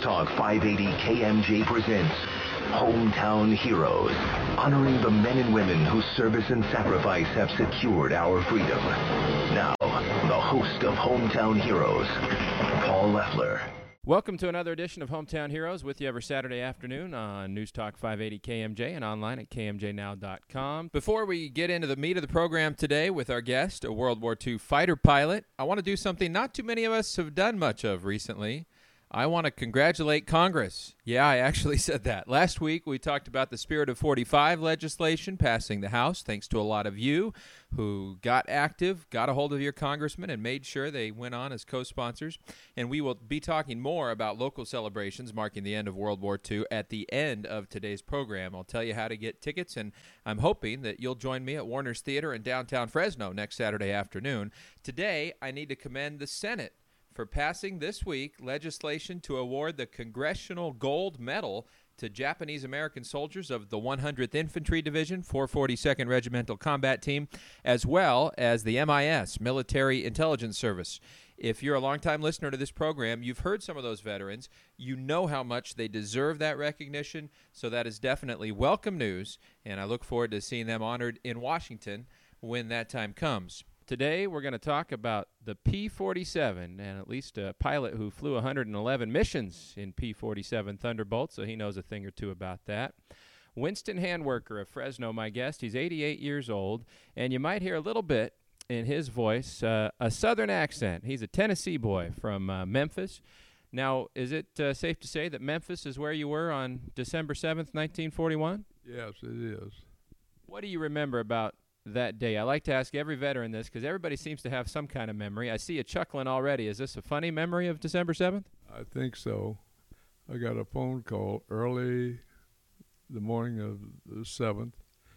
Talk 580 KMJ presents Hometown Heroes, honoring the men and women whose service and sacrifice have secured our freedom. Now, the host of Hometown Heroes, Paul Leffler. Welcome to another edition of Hometown Heroes, with you every Saturday afternoon on News Talk 580 KMJ and online at kmjnow.com. Before we get into the meat of the program today with our guest, a World War II fighter pilot, I want to do something not too many of us have done much of recently. I want to congratulate Congress. Yeah, I actually said that. Last week, we talked about the Spirit of 45 legislation passing the House, thanks to a lot of you who got active, got a hold of your congressman, and made sure they went on as co-sponsors. And we will be talking more about local celebrations marking the end of World War II at the end of today's program. I'll tell you how to get tickets, and I'm hoping that you'll join me at Warner's Theater in downtown Fresno next Saturday afternoon. Today, I need to commend the Senate for passing this week legislation to award the Congressional Gold Medal to Japanese-American soldiers of the 100th Infantry Division, 442nd Regimental Combat Team, as well as the MIS, Military Intelligence Service. If you're a longtime listener to this program, you've heard some of those veterans. You know how much they deserve that recognition, so that is definitely welcome news, and I look forward to seeing them honored in Washington when that time comes. Today, we're going to talk about the P-47, and at least a pilot who flew 111 missions in P-47 Thunderbolt, so he knows a thing or two about that. Winston Handwerker of Fresno, my guest. He's 88 years old, and you might hear a little bit in his voice, a southern accent. He's a Tennessee boy from Memphis. Now, is it safe to say that Memphis is where you were on December 7th, 1941? Yes, it is. What do you remember about that day? I like to ask every veteran this because everybody seems to have some kind of memory. I see you chuckling already. Is this a funny memory of December 7th? I think so. I got a phone call early the morning of the 7th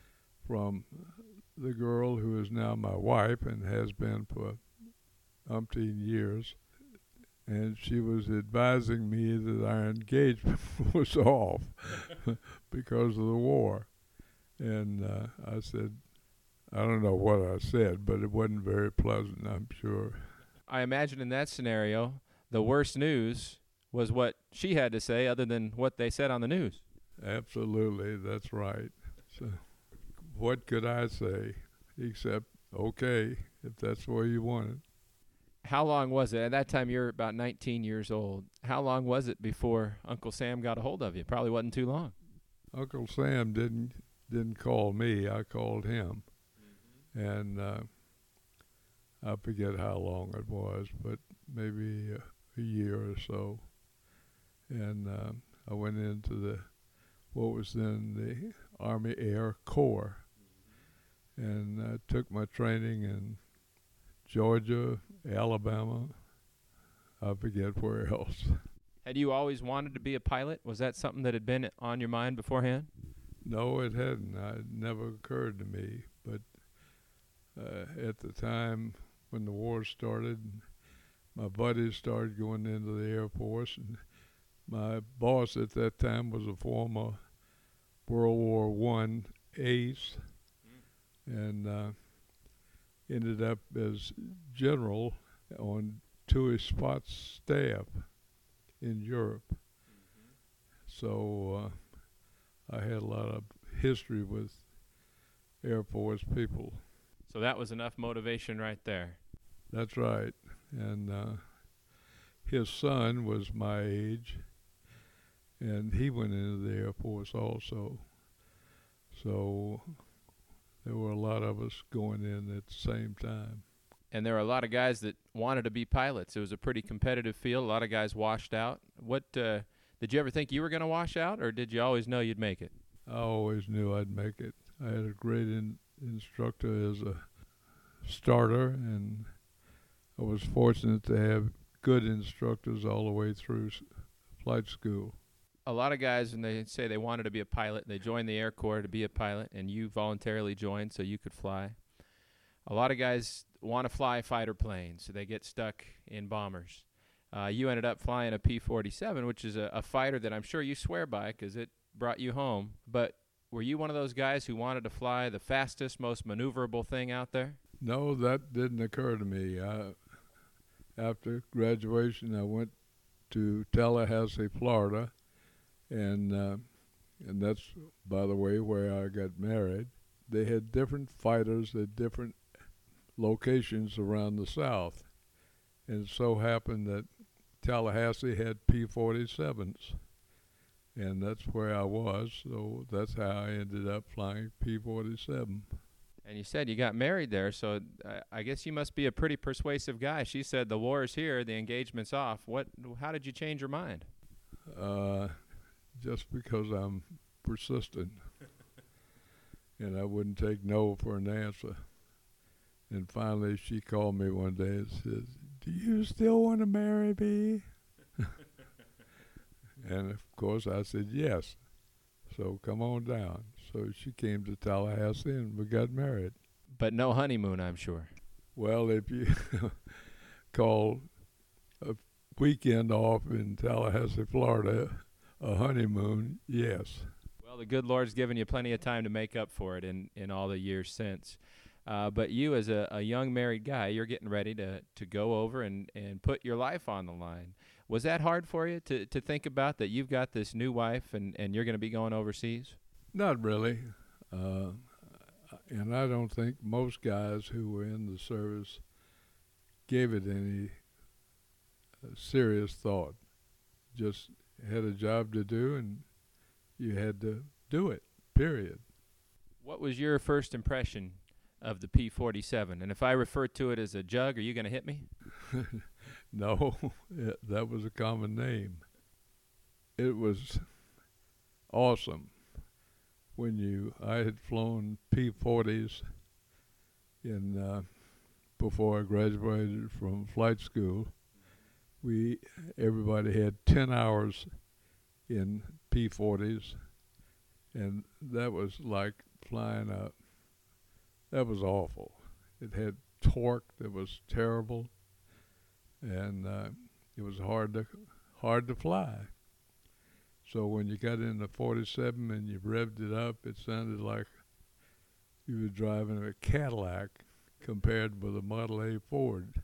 from the girl who is now my wife and has been for umpteen years. And she was advising me that our engagement was off because of the war. And I said, I don't know what I said, but it wasn't very pleasant, I'm sure. I imagine in that scenario, the worst news was what she had to say other than what they said on the news. Absolutely, that's right. So what could I say except, okay, if that's where you want it. How long was it? At that time, you're about 19 years old. How long was it before Uncle Sam got a hold of you? Probably wasn't too long. Uncle Sam didn't call me. I called him. And I forget how long it was, but maybe a year or so. And I went into what was then the Army Air Corps, and took my training in Georgia, Alabama, I forget where else. Had you always wanted to be a pilot? Was that something that had been on your mind beforehand? No, it hadn't. It never occurred to me, but at the time when the war started, my buddies started going into the Air Force, and my boss at that time was a former World War I ace, and ended up as general on Tui Spot's staff in Europe. So I had a lot of history with Air Force people. So that was enough motivation right there. That's right. And his son was my age, and he went into the Air Force also. So there were a lot of us going in at the same time. And there were a lot of guys that wanted to be pilots. It was a pretty competitive field. A lot of guys washed out. What did you ever think you were going to wash out, or did you always know you'd make it? I always knew I'd make it. I had a great instructor as a starter, and I was fortunate to have good instructors all the way through flight school. A lot of guys, when they say they wanted to be a pilot, they joined the Air Corps to be a pilot, and you voluntarily joined so you could fly. A lot of guys want to fly fighter planes, so they get stuck in bombers. You ended up flying a P-47, which is a fighter that I'm sure you swear by because it brought you home. But were you one of those guys who wanted to fly the fastest, most maneuverable thing out there? No, that didn't occur to me. After graduation, I went to Tallahassee, Florida, and that's, by the way, where I got married. They had different fighters at different locations around the South, and it so happened that Tallahassee had P-47s, and that's where I was, so that's how I ended up flying P-47. And you said you got married there, so I guess you must be a pretty persuasive guy. She said the war is here, the engagement's off. How did you change your mind? Just because I'm persistent, and I wouldn't take no for an answer. And finally, she called me one day and said, "Do you still want to marry me?" And of course, I said yes. So come on down. So she came to Tallahassee, and we got married. But no honeymoon, I'm sure. Well, if you call a weekend off in Tallahassee, Florida, a honeymoon, yes. Well, the good Lord's given you plenty of time to make up for it in all the years since. But you, as a young married guy, you're getting ready to go over and put your life on the line. Was that hard for you to think about that you've got this new wife and you're going to be going overseas? Not really. And I don't think most guys who were in the service gave it any serious thought. Just had a job to do, and you had to do it, period. What was your first impression of the P-47? And if I refer to it as a jug, are you going to hit me? No, that was a common name. It was awesome. I had flown P-40s before I graduated from flight school. Everybody had 10 hours in P-40s, and that was like flying that was awful. It had torque that was terrible, and it was hard to fly. So when you got in the 47 and you revved it up, it sounded like you were driving a Cadillac compared with a Model A Ford.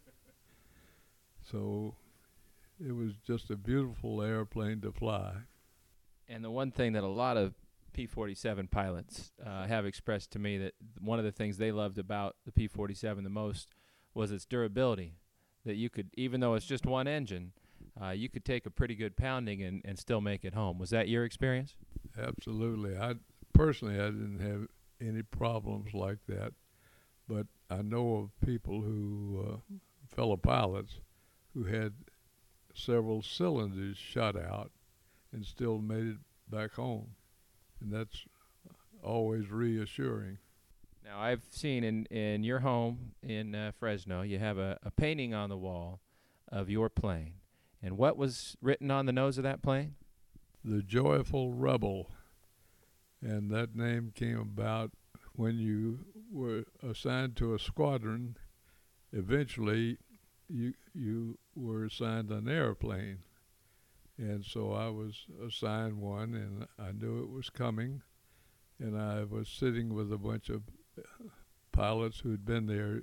So it was just a beautiful airplane to fly. And the one thing that a lot of P-47 pilots have expressed to me, that one of the things they loved about the P-47 the most was its durability, that you could, even though it's just one engine, you could take a pretty good pounding and still make it home. Was that your experience? Absolutely. I didn't have any problems like that, but I know of people who, fellow pilots, who had several cylinders shot out and still made it back home. And that's always reassuring. Now, I've seen in your home in Fresno, you have a painting on the wall of your plane. And what was written on the nose of that plane? The Joyful Rebel. And that name came about when you were assigned to a squadron. Eventually, you were assigned an airplane. And so I was assigned one, and I knew it was coming. And I was sitting with a bunch of pilots who had been there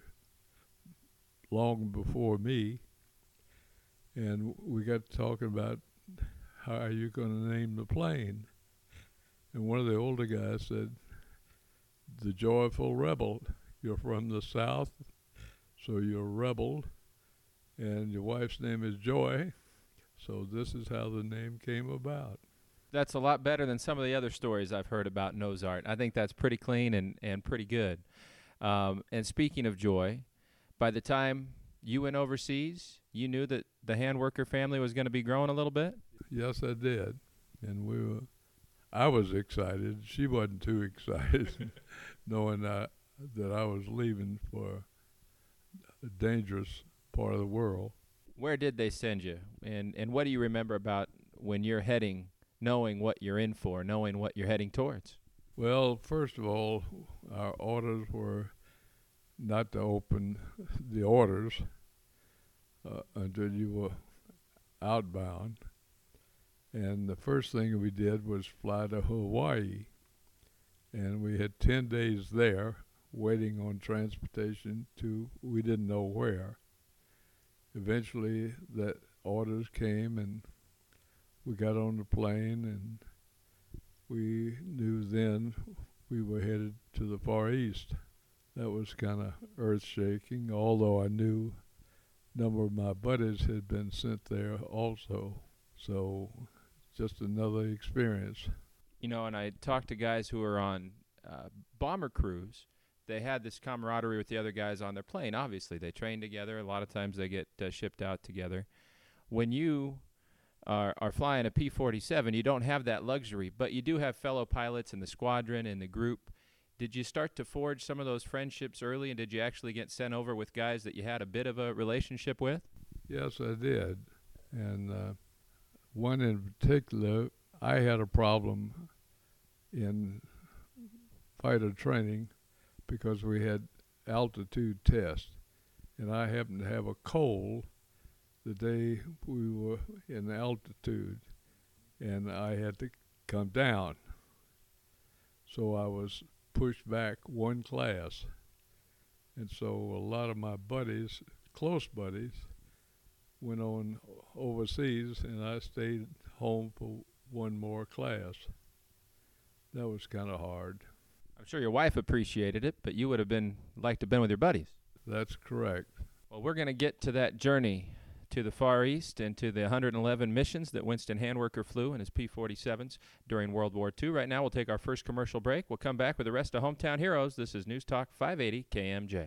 long before me. And we got talking about how are you going to name the plane. And one of the older guys said, the Joyful Rebel. You're from the South, so you're a rebel. And your wife's name is Joy. So this is how the name came about. That's a lot better than some of the other stories I've heard about nose art. I think that's pretty clean and pretty good. And speaking of Joy, by the time you went overseas, you knew that the handworker family was going to be growing a little bit? Yes, I did. And I was excited. She wasn't too excited, knowing that I was leaving for a dangerous part of the world. Where did they send you? And what do you remember about when you're heading, knowing what you're in for, knowing what you're heading towards? Well, first of all, our orders were not to open the orders until you were outbound. And the first thing we did was fly to Hawaii. And we had 10 days there waiting on transportation to we didn't know where. Eventually, that orders came, and we got on the plane, and we knew then we were headed to the Far East. That was kind of earth-shaking, although I knew a number of my buddies had been sent there also. So just another experience. You know, and I talked to guys who were on bomber crews. They had this camaraderie with the other guys on their plane. Obviously, they train together. A lot of times they get shipped out together. When you are flying a P-47, you don't have that luxury, but you do have fellow pilots in the squadron, in the group. Did you start to forge some of those friendships early, and did you actually get sent over with guys that you had a bit of a relationship with? Yes, I did. And one in particular, I had a problem in fighter training because we had altitude tests, and I happened to have a cold the day we were in altitude, and I had to come down. So I was pushed back one class, and so a lot of my buddies, close buddies, went on overseas, and I stayed home for one more class. That was kind of hard. I'm sure your wife appreciated it, but you would have liked to have been with your buddies. That's correct. Well, we're going to get to that journey to the Far East and to the 111 missions that Winston Handwerker flew in his P-47s during World War II. Right now, we'll take our first commercial break. We'll come back with the rest of Hometown Heroes. This is News Talk 580 KMJ.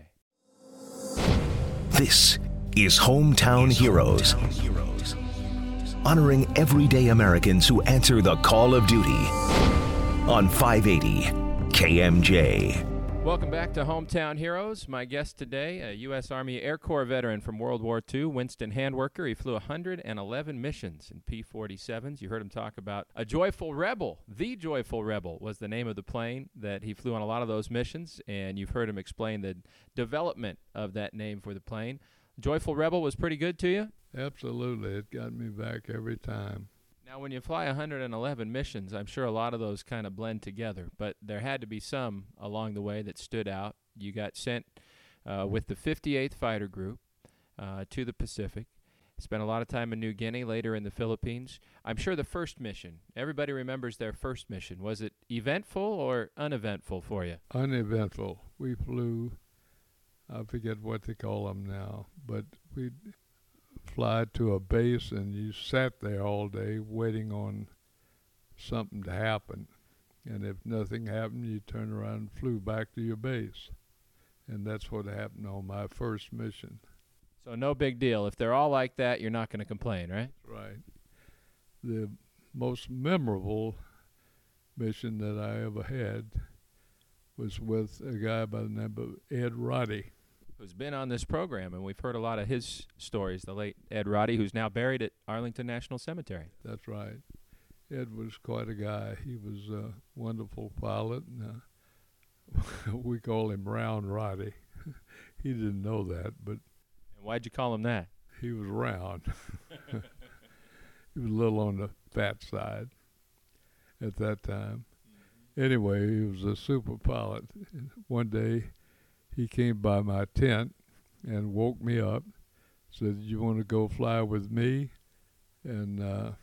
This is Hometown Heroes, honoring everyday Americans who answer the call of duty on 580 KMJ. Welcome back to Hometown Heroes. My guest today, a U.S. Army Air Corps veteran from World War II, Winston Handwerker. He flew 111 missions in P-47s. You heard him talk about a Joyful Rebel. The Joyful Rebel was the name of the plane that he flew on a lot of those missions, and you've heard him explain the development of that name for the plane. Joyful Rebel was pretty good to you? Absolutely. It got me back every time. Now, when you fly 111 missions, I'm sure a lot of those kind of blend together, but there had to be some along the way that stood out. You got sent with the 58th Fighter Group to the Pacific, spent a lot of time in New Guinea, later in the Philippines. I'm sure the first mission, everybody remembers their first mission. Was it eventful or uneventful for you? Uneventful. We flew, I forget what they call them now, but we fly to a base, and you sat there all day waiting on something to happen. And if nothing happened, you turned around and flew back to your base. And that's what happened on my first mission. So no big deal. If they're all like that, you're not going to complain, right? Right. The most memorable mission that I ever had was with a guy by the name of Ed Roddy. Who's been on this program, and we've heard a lot of his stories, the late Ed Roddy, who's now buried at Arlington National Cemetery. That's right. Ed was quite a guy. He was a wonderful pilot, and we call him Round Roddy. He didn't know that, but... And why'd you call him that? He was round. He was a little on the fat side at that time. Anyway, he was a super pilot. One day, he came by my tent and woke me up, said, "You want to go fly with me?" And,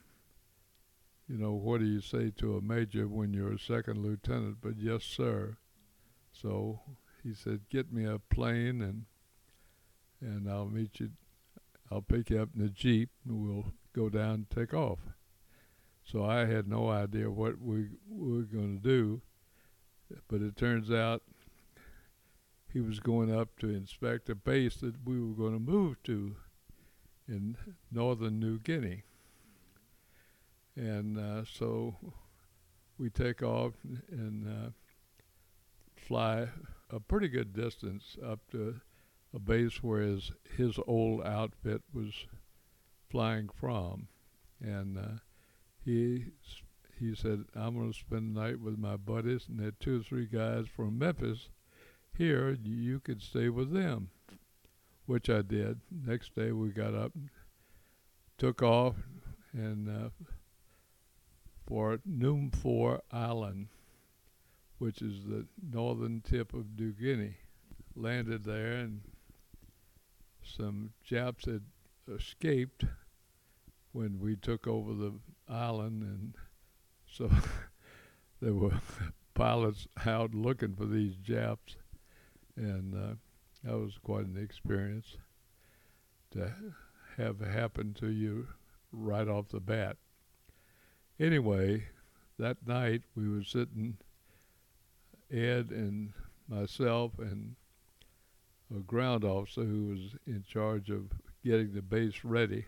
what do you say to a major when you're a second lieutenant? But yes, sir. So he said, "Get me a plane and I'll meet you. I'll pick you up in the Jeep and we'll go down and take off." So I had no idea what we were going to do, but it turns out he was going up to inspect a base that we were going to move to in northern New Guinea. And so we take off and fly a pretty good distance up to a base where his old outfit was flying from. And he said, "I'm going to spend the night with my buddies, and there are 2 or 3 guys from Memphis here, you could stay with them," which I did. Next day we got up, took off, and for Numfor Island, which is the northern tip of New Guinea. Landed there, and some Japs had escaped, when we took over the island, and so there were pilots out looking for these Japs, and that was quite an experience to have happen to you right off the bat. Anyway, that night we were sitting, Ed and myself and a ground officer who was in charge of getting the base ready,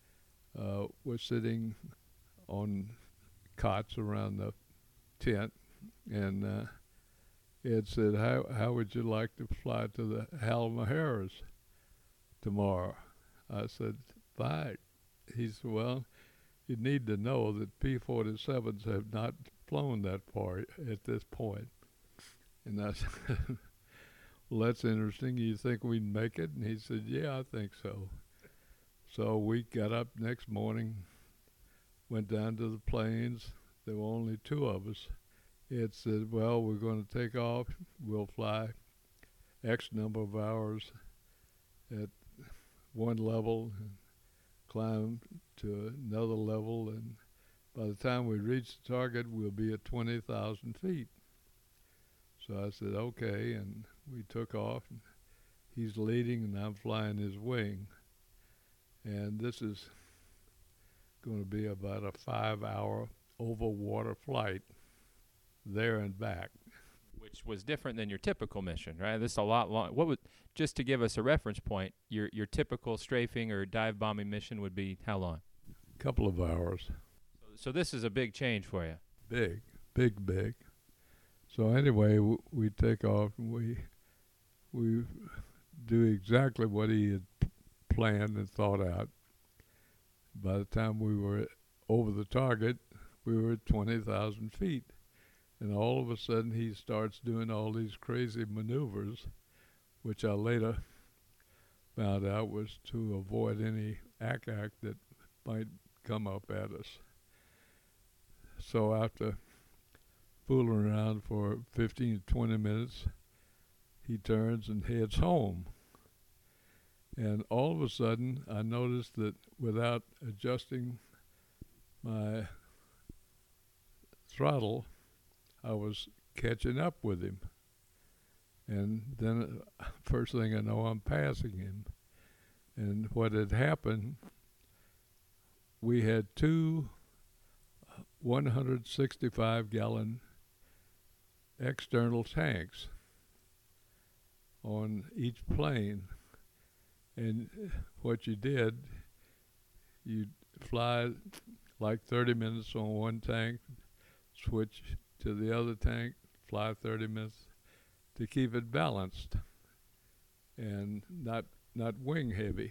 was sitting on cots around the tent, and Ed said, how would you like to fly to the Halmaheras tomorrow? I said, fine. He said, well, you need to know that P-47s have not flown that far at this point. And I said, well, that's interesting. You think we'd make it? And he said, yeah, I think so. So we got up next morning, went down to the plains. There were only two of us. Ed said, well, we're going to take off. We'll fly X number of hours at one level and climb to another level, and by the time we reach the target, we'll be at 20,000 feet. So I said, okay, and we took off. And he's leading, and I'm flying his wing. And this is going to be about a 5-hour over-water flight there and back. Which was different than your typical mission, right? This is a lot long. What would, just to give us a reference point, your typical strafing or dive bombing mission would be how long? A couple of hours. So this is a big change for you. Big, big, big. So anyway, we take off, and we do exactly what he had planned and thought out. By the time we were over the target, we were at 20,000 feet. And all of a sudden, he starts doing all these crazy maneuvers, which I later found out was to avoid any ack-ack that might come up at us. So after fooling around for 15 to 20 minutes, he turns and heads home. And all of a sudden, I noticed that without adjusting my throttle, I was catching up with him. And then first thing I know, I'm passing him. And what had happened, we had two 165-gallon external tanks on each plane. And what you did, you'd fly like 30 minutes on one tank, switch to the other tank, fly 30 minutes to keep it balanced and not wing heavy.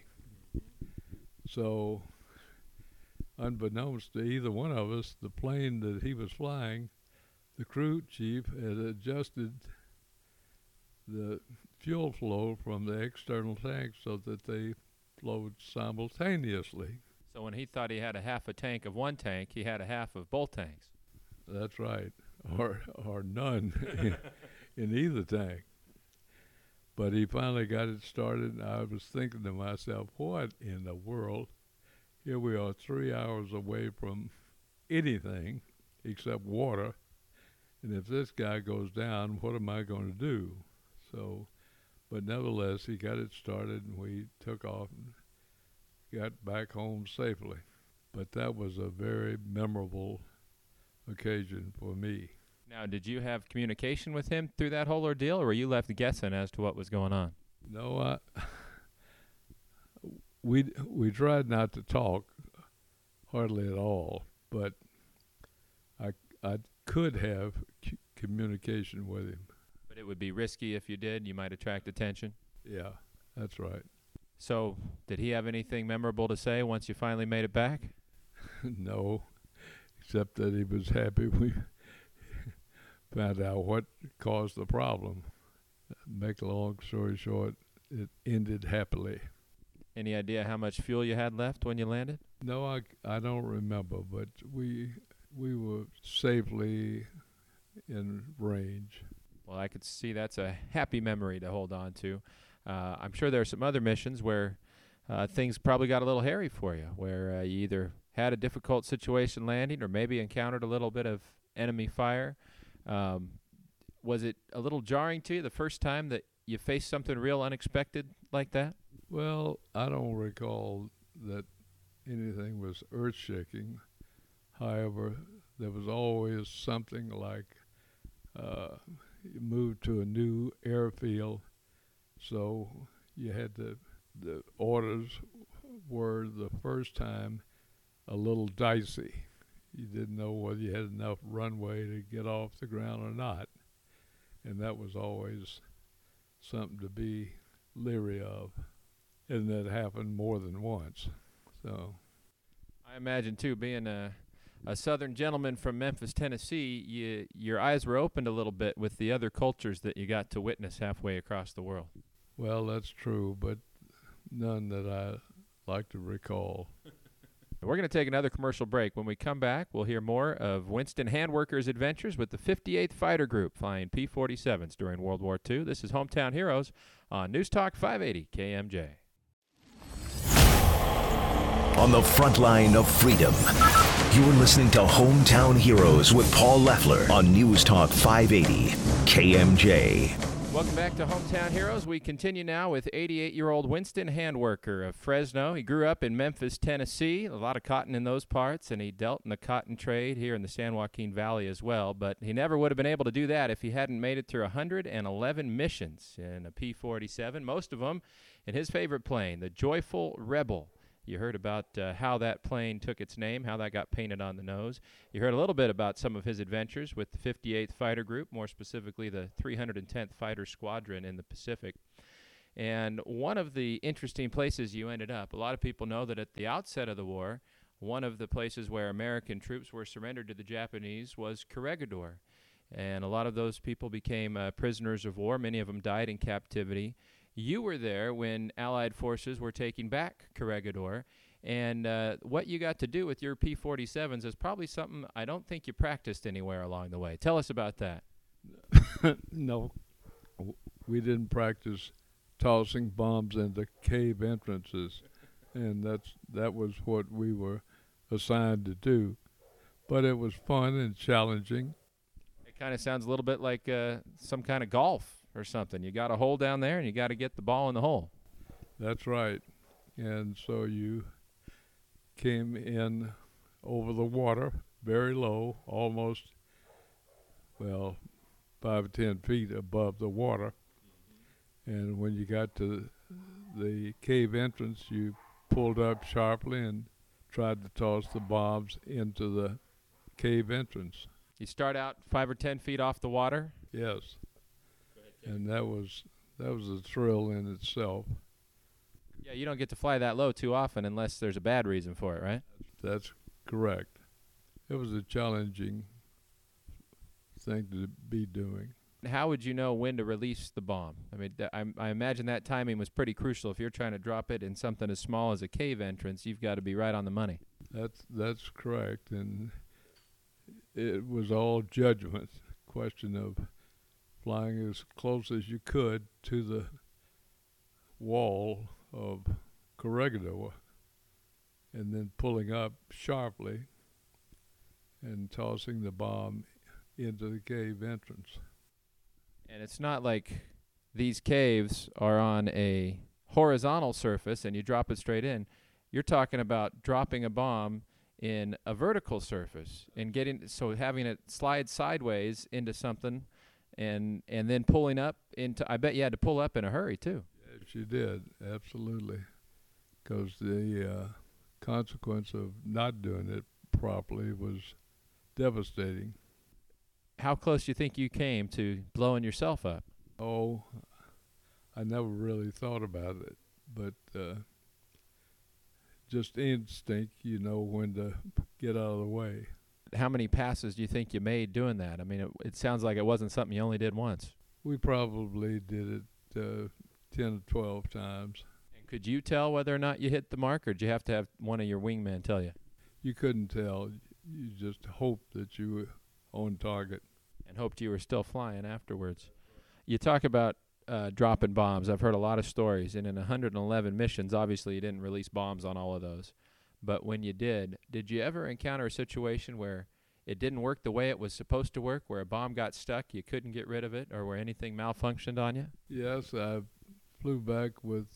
So unbeknownst to either one of us, the plane that he was flying, the crew chief had adjusted the fuel flow from the external tanks so that they flowed simultaneously. So when he thought he had a half a tank of one tank, he had a half of both tanks. That's right, or none in either tank. But he finally got it started, and I was thinking to myself, what in the world? Here we are 3 hours away from anything except water, and if this guy goes down, what am I going to do? So, but nevertheless, he got it started, and we took off and got back home safely. But that was a very memorable occasion for me. Now, did you have communication with him through that whole ordeal, or were you left guessing as to what was going on? No, we tried not to talk hardly at all, but I could have communication with him. But it would be risky if you did. You might attract attention. Yeah, that's right. So, did he have anything memorable to say once you finally made it back? No, except that he was happy we found out what caused the problem. Make a long story short, it ended happily. Any idea how much fuel you had left when you landed? No, I don't remember, but we were safely in range. Well, I could see that's a happy memory to hold on to. I'm sure there are some other missions where things probably got a little hairy for you, where you either had a difficult situation landing or maybe encountered a little bit of enemy fire. Was it a little jarring to you the first time that you faced something real unexpected like that? Well, I don't recall that anything was earth-shaking. However, there was always something like you moved to a new airfield, so you had the orders were the first time a little dicey. You didn't know whether you had enough runway to get off the ground or not, and that was always something to be leery of, and that happened more than once. So I imagine, too, being a Southern gentleman from Memphis, Tennessee, your eyes were opened a little bit with the other cultures that you got to witness halfway across the world. well, that's true, but none that I like to recall. We're going to take another commercial break. When we come back, we'll hear more of Winston Handwerker's adventures with the 58th Fighter Group flying P-47s during World War II. This is Hometown Heroes on News Talk 580 KMJ. On the front line of freedom, you're listening to Hometown Heroes with Paul Leffler on News Talk 580 KMJ. Welcome back to Hometown Heroes. We continue now with 88-year-old Winston Handwerker of Fresno. He grew up in Memphis, Tennessee, a lot of cotton in those parts, and he dealt in the cotton trade here in the San Joaquin Valley as well. But he never would have been able to do that if he hadn't made it through 111 missions in a P-47, most of them in his favorite plane, the Joyful Rebel. You heard about how that plane took its name, how that got painted on the nose. You heard a little bit about some of his adventures with the 58th Fighter Group, more specifically the 310th Fighter Squadron in the Pacific. And one of the interesting places you ended up, a lot of people know that at the outset of the war, one of the places where American troops were surrendered to the Japanese was Corregidor. And a lot of those people became prisoners of war. Many of them died in captivity. You were there when Allied forces were taking back Corregidor, and what you got to do with your P-47s is probably something I don't think you practiced anywhere along the way. Tell us about that. No, we didn't practice tossing bombs into cave entrances, and that was what we were assigned to do. But it was fun and challenging. It kind of sounds a little bit like some kind of golf or something. You got a hole down there, and you got to get the ball in the hole. That's right. And so you came in over the water, very low, almost, 5 or 10 feet above the water. And when you got to the cave entrance, you pulled up sharply and tried to toss the bombs into the cave entrance. You start out 5 or 10 feet off the water? Yes. And that was a thrill in itself. Yeah, you don't get to fly that low too often unless there's a bad reason for it, right? That's correct. It was a challenging thing to be doing. How would you know when to release the bomb? I mean, I imagine that timing was pretty crucial. If you're trying to drop it in something as small as a cave entrance, you've got to be right on the money. That's correct, and it was all judgment, question of flying as close as you could to the wall of Corregidor and then pulling up sharply and tossing the bomb into the cave entrance. And it's not like these caves are on a horizontal surface and you drop it straight in. You're talking about dropping a bomb in a vertical surface and having it slide sideways into something and then pulling up into, I bet you had to pull up in a hurry too. Yes, you did, absolutely, because the consequence of not doing it properly was devastating. How close do you think you came to blowing yourself up? Oh, I never really thought about it, but just instinct, you know when to get out of the way. How many passes do you think you made doing that? I mean, it sounds like it wasn't something you only did once. We probably did it 10 or 12 times. And could you tell whether or not you hit the mark, or did you have to have one of your wingmen tell you? You couldn't tell. You just hoped that you were on target. And hoped you were still flying afterwards. You talk about dropping bombs. I've heard a lot of stories, and in 111 missions, obviously you didn't release bombs on all of those. but when you did you ever encounter a situation where it didn't work the way it was supposed to work, where a bomb got stuck, you couldn't get rid of it, or where anything malfunctioned on you? Yes, I flew back with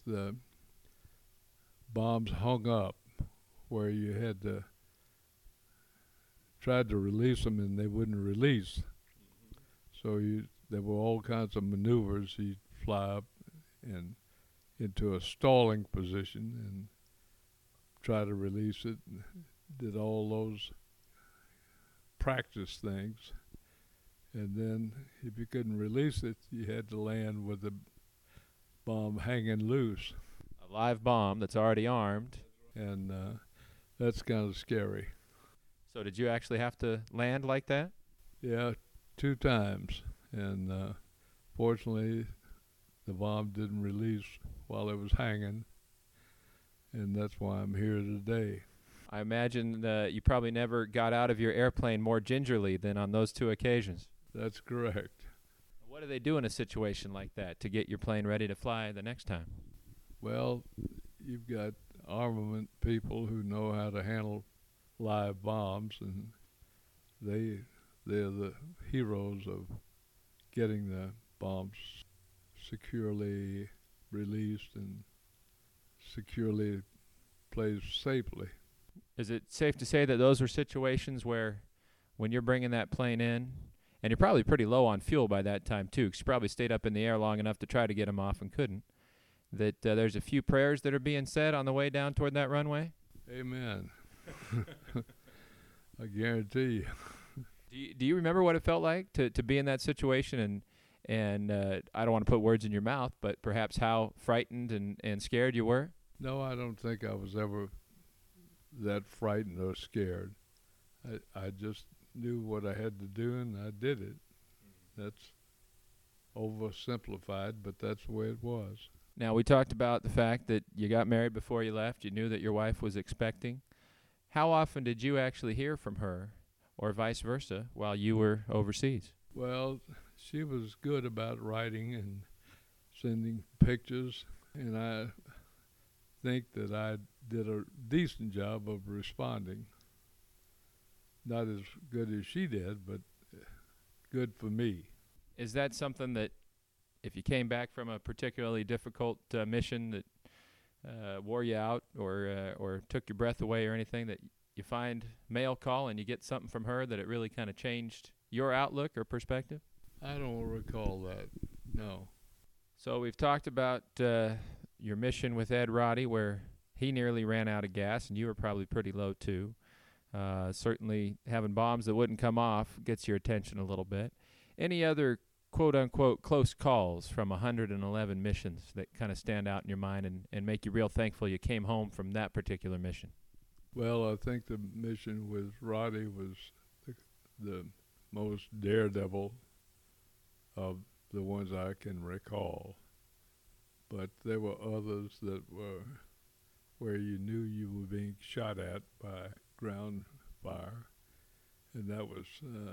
bombs hung up where you had to tried to release them and they wouldn't release. So there were all kinds of maneuvers. You'd fly up and into a stalling position and try to release it. Did all those practice things. And then if you couldn't release it, you had to land with the bomb hanging loose. A live bomb that's already armed. And that's kind of scary. So did you actually have to land like that? Yeah, 2 times. And fortunately, the bomb didn't release while it was hanging. And that's why I'm here today. I imagine you probably never got out of your airplane more gingerly than on those 2 occasions. That's correct. What do they do in a situation like that to get your plane ready to fly the next time? Well, you've got armament people who know how to handle live bombs, and they're the heroes of getting the bombs securely released and securely placed safely. Is it safe to say that those are situations where when you're bringing that plane in, and you're probably pretty low on fuel by that time too, because you probably stayed up in the air long enough to try to get them off and couldn't, that there's a few prayers that are being said on the way down toward that runway? Amen. I guarantee you. Do you remember what it felt like to be in that situation, and I don't want to put words in your mouth, but perhaps how frightened and scared you were? No, I don't think I was ever that frightened or scared. I just knew what I had to do, and I did it. That's oversimplified, but that's the way it was. Now, we talked about the fact that you got married before you left. You knew that your wife was expecting. How often did you actually hear from her, or vice versa, while you were overseas? Well, she was good about writing and sending pictures, and I think that I did a decent job of responding. Not as good as she did, but good for me. Is that something that, if you came back from a particularly difficult mission that wore you out or took your breath away or anything, that you find mail call and you get something from her that it really kind of changed your outlook or perspective? I don't recall that, no. So we've talked about your mission with Ed Roddy, where he nearly ran out of gas, and you were probably pretty low too. Certainly having bombs that wouldn't come off gets your attention a little bit. Any other quote-unquote close calls from 111 missions that kind of stand out in your mind and make you real thankful you came home from that particular mission? Well, I think the mission with Roddy was the most daredevil of the ones I can recall. But there were others that were where you knew you were being shot at by ground fire, and that was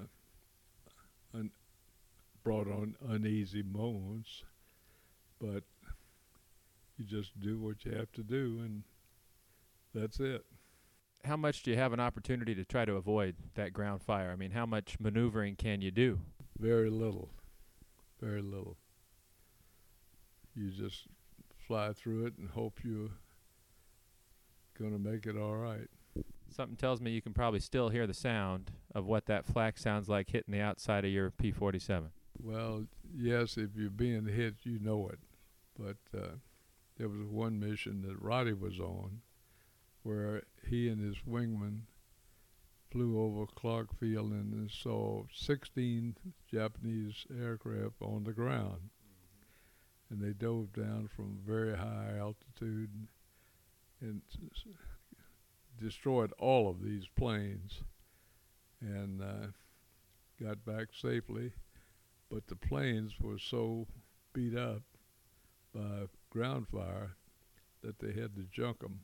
brought on uneasy moments, but you just do what you have to do, and that's it. How much do you have an opportunity to try to avoid that ground fire? I mean, how much maneuvering can you do? Very little. Very little. You just fly through it and hope you're going to make it all right. Something tells me you can probably still hear the sound of what that flak sounds like hitting the outside of your P-47. Well, yes, if you're being hit, you know it. But there was one mission that Roddy was on where he and his wingman flew over Clark Field and saw 16 Japanese aircraft on the ground. And they dove down from very high altitude and destroyed all of these planes and got back safely. But the planes were so beat up by ground fire that they had to junk them.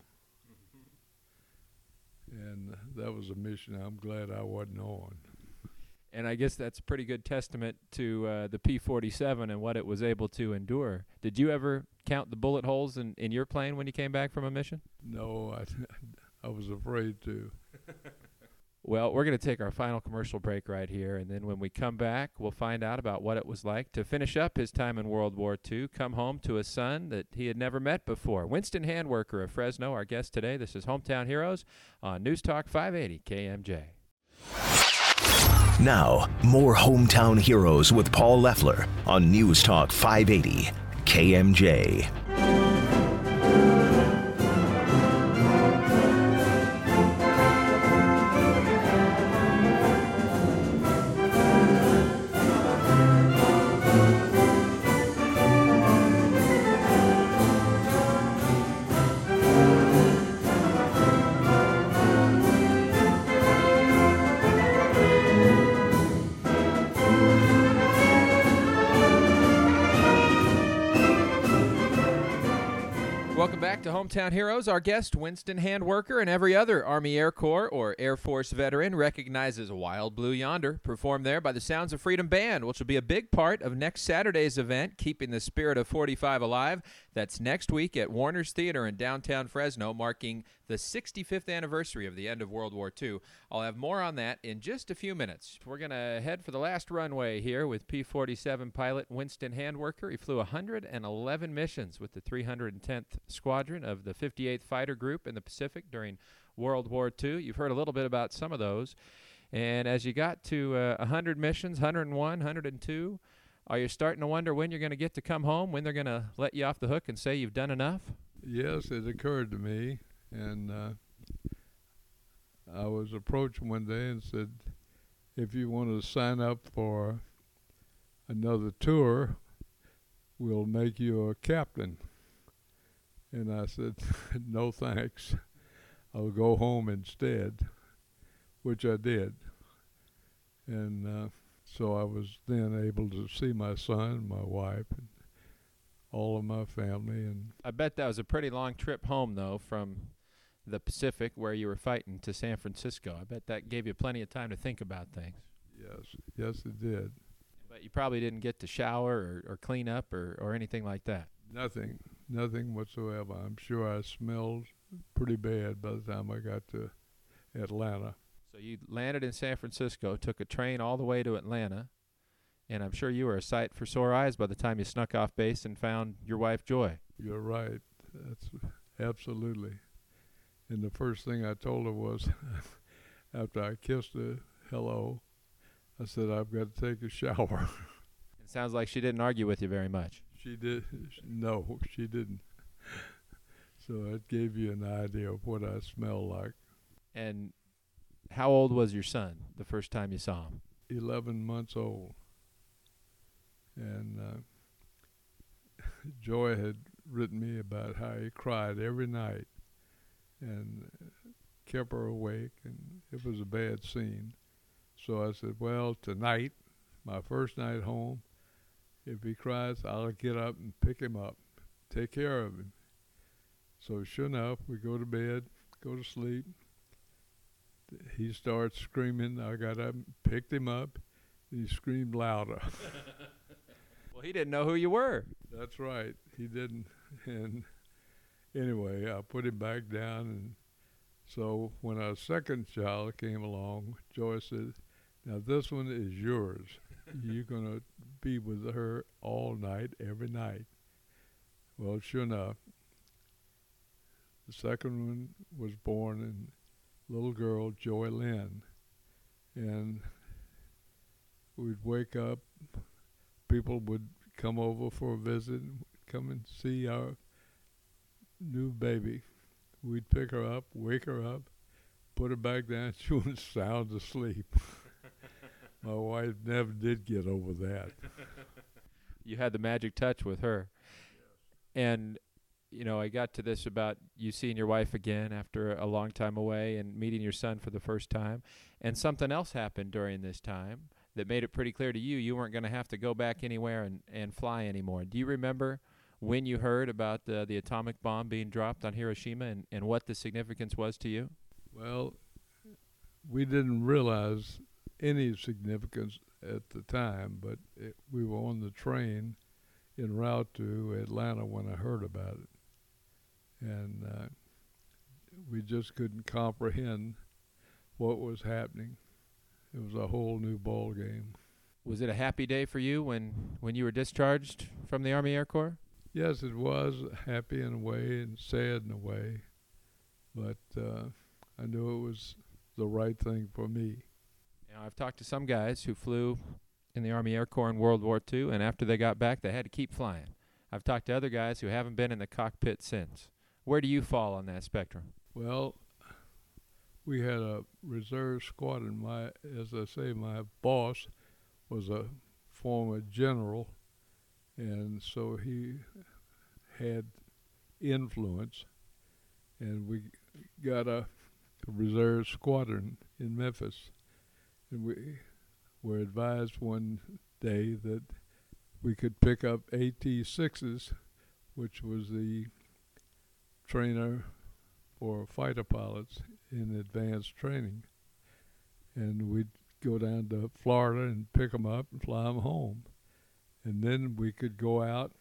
And that was a mission I'm glad I wasn't on. And I guess that's a pretty good testament to the P-47 and what it was able to endure. Did you ever count the bullet holes in your plane when you came back from a mission? No, I was afraid to. Well, we're going to take our final commercial break right here, and then when we come back, we'll find out about what it was like to finish up his time in World War II, come home to a son that he had never met before. Winston Handwerker of Fresno, our guest today. This is Hometown Heroes on News Talk 580 KMJ. Now, more Hometown Heroes with Paul Leffler on News Talk 580 KMJ. Welcome back to Hometown Heroes. Our guest, Winston Handwerker, and every other Army Air Corps or Air Force veteran recognizes Wild Blue Yonder, performed there by the Sounds of Freedom Band, which will be a big part of next Saturday's event, Keeping the Spirit of 45 Alive. That's next week at Warner's Theater in downtown Fresno, marking the 65th anniversary of the end of World War II. I'll have more on that in just a few minutes. We're going to head for the last runway here with P-47 pilot Winston Handwerker. He flew 111 missions with the 310th Squadron of the 58th Fighter Group in the Pacific during World War II. You've heard a little bit about some of those. And as you got to 100 missions, 101, 102, are you starting to wonder when you're going to get to come home, when they're going to let you off the hook and say you've done enough? Yes, it occurred to me, and I was approached one day and said, if you want to sign up for another tour, we'll make you a captain. And I said, no thanks, I'll go home instead, which I did. And so I was then able to see my son, my wife, and all of my family. And I bet that was a pretty long trip home, though, from the Pacific where you were fighting to San Francisco. I bet that gave you plenty of time to think about things. yes, it did. But you probably didn't get to shower or clean up or anything like that. Nothing whatsoever. I'm sure I smelled pretty bad by the time I got to Atlanta. So you landed in San Francisco, took a train all the way to Atlanta, and I'm sure you were a sight for sore eyes by the time you snuck off base and found your wife, Joy. You're right. That's absolutely. And the first thing I told her was, after I kissed her hello, I said, I've got to take a shower. It sounds like she didn't argue with you very much. She did. No, she didn't. So it gave you an idea of what I smell like. And how old was your son the first time you saw him? 11 months old. And Joy had written me about how he cried every night and kept her awake, and it was a bad scene. So I said, well, tonight, my first night home, if he cries, I'll get up and pick him up, take care of him. So sure enough, we go to bed, go to sleep. He starts screaming. I got up, picked him up, and he screamed louder. Well, he didn't know who you were. That's right. He didn't. And anyway, I put him back down. And so when our second child came along, Joyce said, now this one is yours. You're going to be with her all night, every night. Well, sure enough, the second one was born, and little girl, Joy Lynn. And we'd wake up, people would come over for a visit, come and see our new baby. We'd pick her up, wake her up, put her back down, she was sound asleep. My wife never did get over that. You had the magic touch with her. And, you know, I got to this about you seeing your wife again after a long time away and meeting your son for the first time. And something else happened during this time that made it pretty clear to you you weren't going to have to go back anywhere and fly anymore. Do you remember when you heard about the atomic bomb being dropped on Hiroshima and what the significance was to you? Well, we didn't realize any significance at the time, but we were on the train en route to Atlanta when I heard about it. And we just couldn't comprehend what was happening. It was a whole new ball game. Was it a happy day for you when you were discharged from the Army Air Corps? Yes, it was happy in a way and sad in a way, but I knew it was the right thing for me. Now, I've talked to some guys who flew in the Army Air Corps in World War II, and after they got back, they had to keep flying. I've talked to other guys who haven't been in the cockpit since. Where do you fall on that spectrum? Well, we had a reserve squadron. As I say, my boss was a former general, and so he had influence, and we got a reserve squadron in Memphis, and we were advised one day that we could pick up AT-6s, which was the trainer for fighter pilots in advanced training, and we'd go down to Florida and pick them up and fly them home, and then we could go out.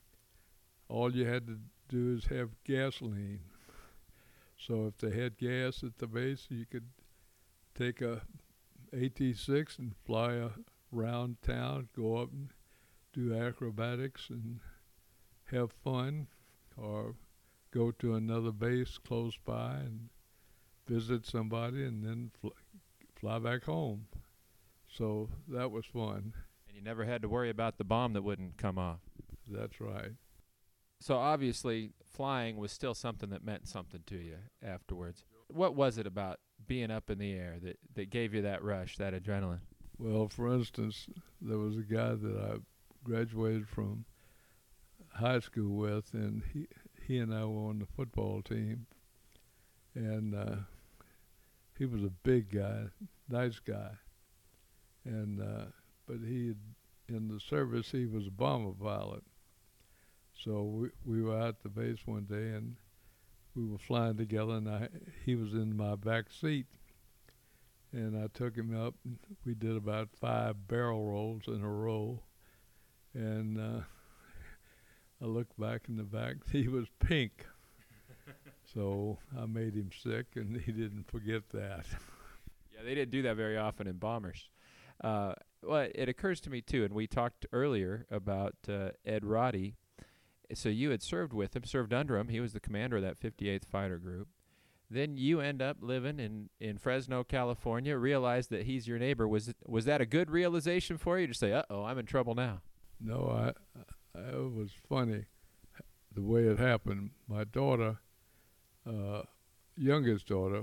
All you had to do is have gasoline. So if they had gas at the base, you could take a AT-6 and fly around town, go up and do acrobatics and have fun, or go to another base close by and visit somebody and then fly back home. So that was fun. And you never had to worry about the bomb that wouldn't come off. That's right. So obviously, flying was still something that meant something to you afterwards. What was it about being up in the air that gave you that rush, that adrenaline? Well, for instance, there was a guy that I graduated from high school with, and he and I were on the football team, and he was a big guy, nice guy, and but in the service he was a bomber pilot. So we were at the base one day, and we were flying together, and he was in my back seat, and I took him up, and we did about 5 barrel rolls in a row, and I looked back in the back, he was pink. So I made him sick, and he didn't forget that. Yeah, they didn't do that very often in bombers. Well, it occurs to me, too, and we talked earlier about Ed Roddy. So you had served with him, served under him. He was the commander of that 58th Fighter Group. Then you end up living in Fresno, California, realized that he's your neighbor. Was that a good realization for you to say, uh-oh, I'm in trouble now? No, it was funny the way it happened. My daughter, youngest daughter,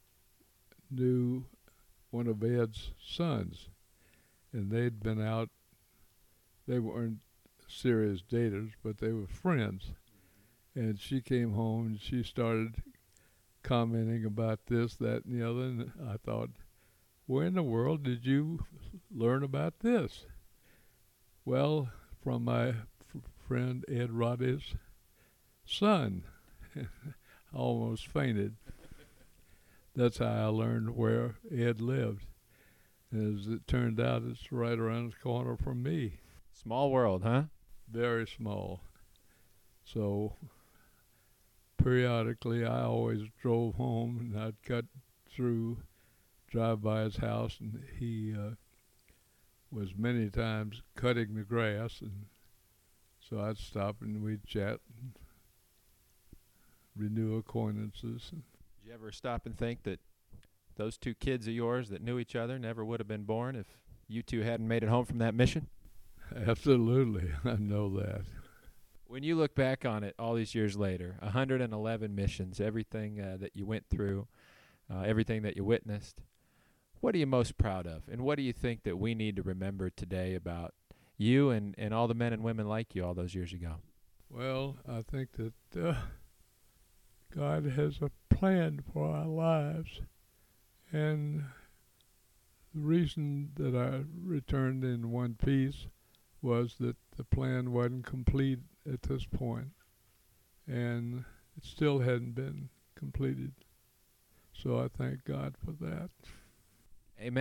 knew one of Ed's sons, and they'd been out. They weren't serious daters, but they were friends. And she came home and she started commenting about this, that, and the other, and I thought, where in the world did you learn about this? Well, from my friend Ed Roddy's son. I almost fainted. That's how I learned where Ed lived. And as it turned out, it's right around the corner from me. Small world, huh? Very small. So periodically I always drove home, and I'd cut through, drive by his house, and he was many times cutting the grass, and so I'd stop and we'd chat and renew acquaintances. Did you ever stop and think that those two kids of yours that knew each other never would have been born if you two hadn't made it home from that mission? Absolutely, I know that. When you look back on it all these years later, 111 missions, everything that you went through, everything that you witnessed, what are you most proud of? And what do you think that we need to remember today about you and all the men and women like you all those years ago? Well, I think that God has a plan for our lives. And the reason that I returned in one piece was that the plan wasn't complete at this point, and it still hadn't been completed. So I thank God for that. Amen.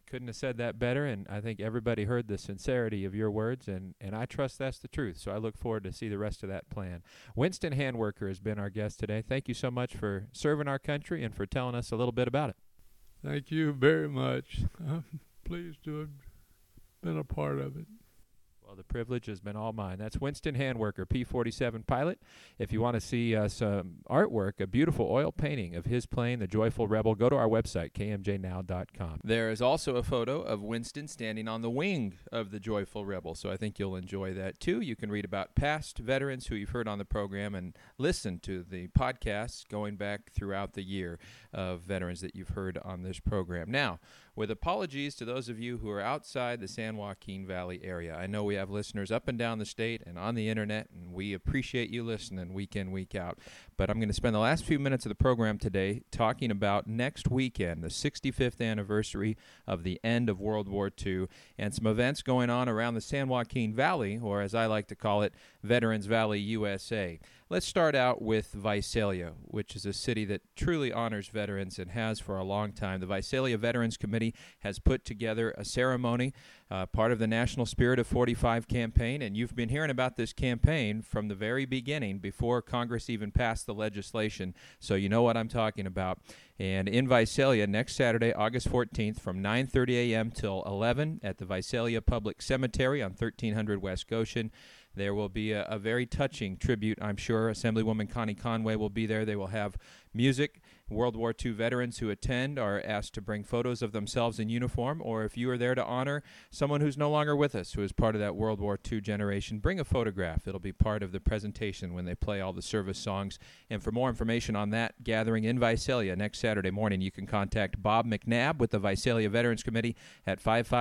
Couldn't have said that better, and I think everybody heard the sincerity of your words, and I trust that's the truth. So I look forward to see the rest of that plan. Winston Handwerker has been our guest today. Thank you so much for serving our country and for telling us a little bit about it. Thank you very much. I'm pleased to have been a part of it. Well, the privilege has been all mine. That's Winston Handwerker, P-47 pilot. If you want to see some artwork, a beautiful oil painting of his plane, the Joyful Rebel, go to our website, kmjnow.com. There is also a photo of Winston standing on the wing of the Joyful Rebel, so I think you'll enjoy that too. You can read about past veterans who you've heard on the program and listen to the podcasts going back throughout the year of veterans that you've heard on this program. Now, with apologies to those of you who are outside the San Joaquin Valley area, I know we have listeners up and down the state and on the internet, and we appreciate you listening week in, week out. But I'm going to spend the last few minutes of the program today talking about next weekend, the 65th anniversary of the end of World War II, and some events going on around the San Joaquin Valley, or as I like to call it, Veterans Valley, USA. Let's start out with Visalia, which is a city that truly honors veterans and has for a long time. The Visalia Veterans Committee has put together a ceremony, part of the National Spirit of 45 campaign, and you've been hearing about this campaign from the very beginning, before Congress even passed the legislation, so you know what I'm talking about. And in Visalia, next Saturday, August 14th, from 9:30 a.m. till 11 at the Visalia Public Cemetery on 1300 West Goshen, there will be a very touching tribute, I'm sure. Assemblywoman Connie Conway will be there. They will have music. World War II veterans who attend are asked to bring photos of themselves in uniform, or if you are there to honor someone who's no longer with us, who is part of that World War II generation, bring a photograph. It'll be part of the presentation when they play all the service songs. And for more information on that gathering in Visalia next Saturday morning, you can contact Bob McNabb with the Visalia Veterans Committee at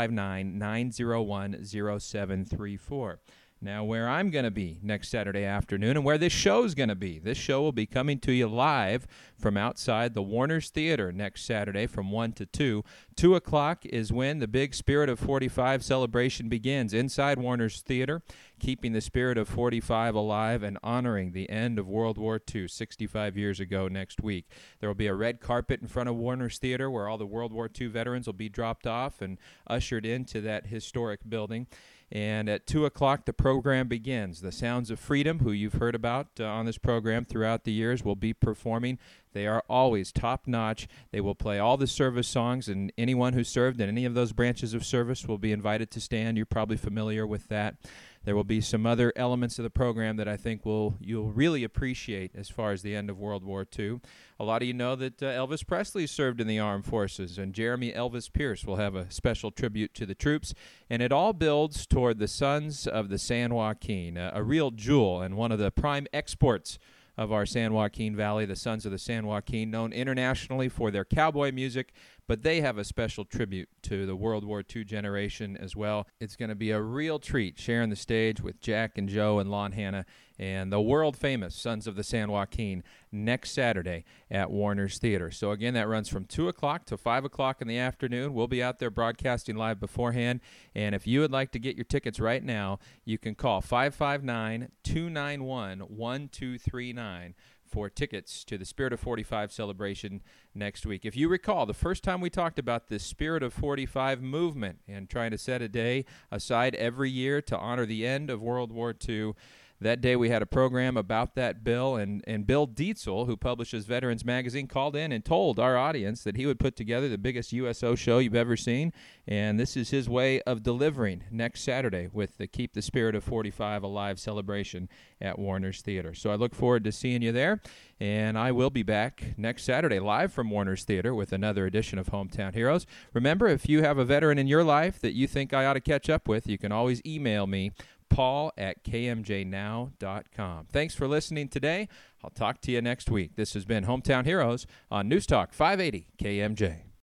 559-901-0734. Now, where I'm going to be next Saturday afternoon and where this show's going to be. This show will be coming to you live from outside the Warner's Theater next Saturday from 1 to 2. 2 o'clock is when the big Spirit of 45 celebration begins inside Warner's Theater, keeping the Spirit of 45 alive and honoring the end of World War II 65 years ago next week. There will be a red carpet in front of Warner's Theater where all the World War II veterans will be dropped off and ushered into that historic building. And at 2 o'clock, the program begins. The Sounds of Freedom, who you've heard about on this program throughout the years, will be performing. They are always top-notch. They will play all the service songs, and anyone who served in any of those branches of service will be invited to stand. You're probably familiar with that. There will be some other elements of the program that I think you'll really appreciate as far as the end of World War II. A lot of you know that Elvis Presley served in the armed forces, and Jeremy Elvis Pierce will have a special tribute to the troops. And it all builds toward the Sons of the San Joaquin, a real jewel and one of the prime exports of our San Joaquin Valley, the Sons of the San Joaquin, known internationally for their cowboy music, but they have a special tribute to the World War II generation as well. It's going to be a real treat sharing the stage with Jack and Joe and Lon Hanna and the world-famous Sons of the San Joaquin next Saturday at Warner's Theater. So again, that runs from 2 o'clock to 5 o'clock in the afternoon. We'll be out there broadcasting live beforehand, and if you would like to get your tickets right now, you can call 559-291-1239 for tickets to the Spirit of 45 celebration next week. If you recall, the first time we talked about this Spirit of 45 movement and trying to set a day aside every year to honor the end of World War II, that day we had a program about that bill, and Bill Dietzel, who publishes Veterans Magazine, called in and told our audience that he would put together the biggest USO show you've ever seen, and this is his way of delivering next Saturday with the Keep the Spirit of 45 Alive celebration at Warner's Theater. So I look forward to seeing you there, and I will be back next Saturday live from Warner's Theater with another edition of Hometown Heroes. Remember, if you have a veteran in your life that you think I ought to catch up with, you can always email me, paul@kmjnow.com. Thanks for listening today. I'll talk to you next week. This has been Hometown Heroes on News Talk 580 KMJ.